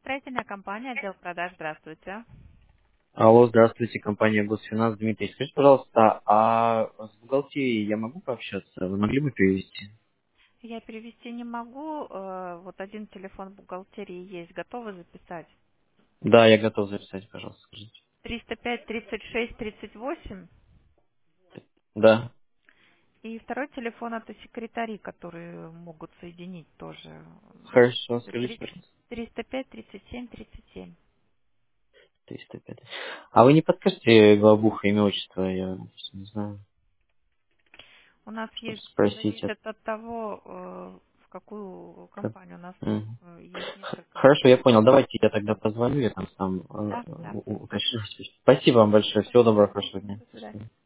Строительная компания, отдел продаж, здравствуйте. Алло, здравствуйте, компания Госфинанс. Дмитрий, скажите, пожалуйста, а с бухгалтерией я могу пообщаться? Вы могли бы перевести? Я перевести не могу, вот один телефон бухгалтерии есть, готовы записать? Да, я готов записать, пожалуйста, скажите. 305 36 38. Да, И второй телефон это секретари, которые могут соединить тоже. хорошо, скажите, пожалуйста. 305 37 37. 305. А вы не подскажете главбуха имя отчество? Я просто не знаю, У нас чтобы есть, спросить. зависит от того, в какую Как. компанию. У нас Мгм. есть несколько Хорошо, я компаний. понял. Давайте я тогда позвоню, я там сам Да, да. уточню. Спасибо вам большое. Всего доброго, хорошего Мгм, дня. до До свидания. свидания.